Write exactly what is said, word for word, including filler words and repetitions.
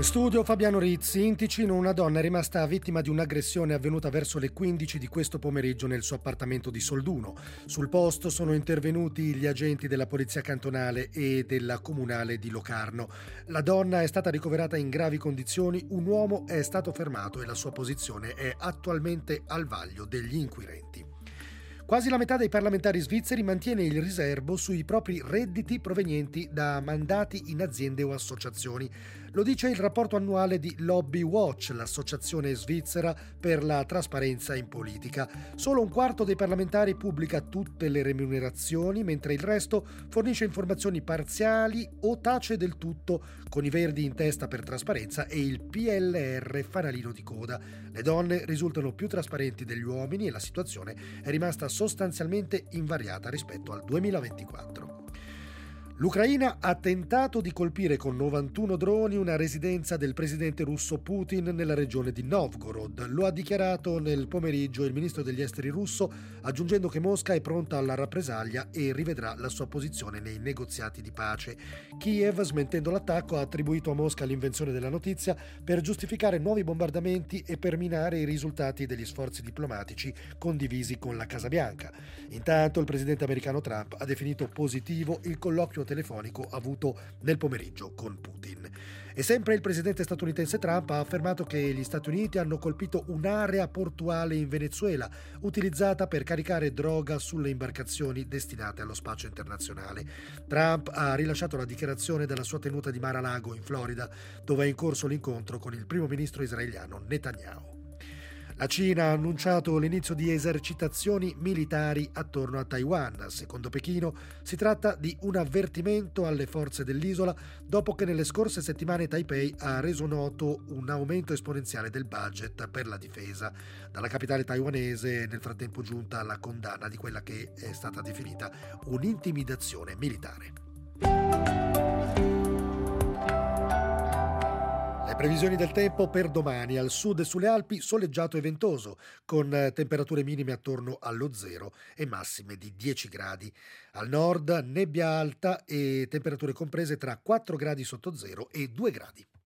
studio Fabiano Rizzi. In Ticino una donna è rimasta vittima di un'aggressione avvenuta verso le quindici di questo pomeriggio nel suo appartamento di Solduno. Sul posto sono intervenuti gli agenti della polizia cantonale e della comunale di Locarno. La donna è stata ricoverata in gravi condizioni, un uomo è stato fermato e la sua posizione è attualmente al vaglio degli inquirenti. Quasi la metà dei parlamentari svizzeri mantiene il riservo sui propri redditi provenienti da mandati in aziende o associazioni. Lo dice il rapporto annuale di Lobby Watch, l'associazione svizzera per la trasparenza in politica. Solo un quarto dei parlamentari pubblica tutte le remunerazioni, mentre il resto fornisce informazioni parziali o tace del tutto, con i verdi in testa per trasparenza e il P L R fanalino di coda. Le donne risultano più trasparenti degli uomini e la situazione è rimasta sostanzialmente invariata rispetto al duemilaventiquattro. L'Ucraina ha tentato di colpire con novantuno droni una residenza del presidente russo Putin nella regione di Novgorod. Lo ha dichiarato nel pomeriggio il ministro degli esteri russo, aggiungendo che Mosca è pronta alla rappresaglia e rivedrà la sua posizione nei negoziati di pace. Kiev, smentendo l'attacco, ha attribuito a Mosca l'invenzione della notizia per giustificare nuovi bombardamenti e per minare i risultati degli sforzi diplomatici condivisi con la Casa Bianca. Intanto il presidente americano Trump ha definito positivo il colloquio telefonico avuto nel pomeriggio con Putin. E sempre il presidente statunitense Trump ha affermato che gli Stati Uniti hanno colpito un'area portuale in Venezuela utilizzata per caricare droga sulle imbarcazioni destinate allo spaccio internazionale. Trump ha rilasciato la dichiarazione della sua tenuta di Mar-a-Lago in Florida, dove è in corso l'incontro con il primo ministro israeliano Netanyahu. La Cina ha annunciato l'inizio di esercitazioni militari attorno a Taiwan. Secondo Pechino si tratta di un avvertimento alle forze dell'isola dopo che nelle scorse settimane Taipei ha reso noto un aumento esponenziale del budget per la difesa. Dalla capitale taiwanese è nel frattempo giunta la condanna di quella che è stata definita un'intimidazione militare. Le previsioni del tempo per domani: al sud e sulle Alpi soleggiato e ventoso, con temperature minime attorno allo zero e massime di dieci gradi. Al nord nebbia alta e temperature comprese tra quattro gradi sotto zero e due gradi.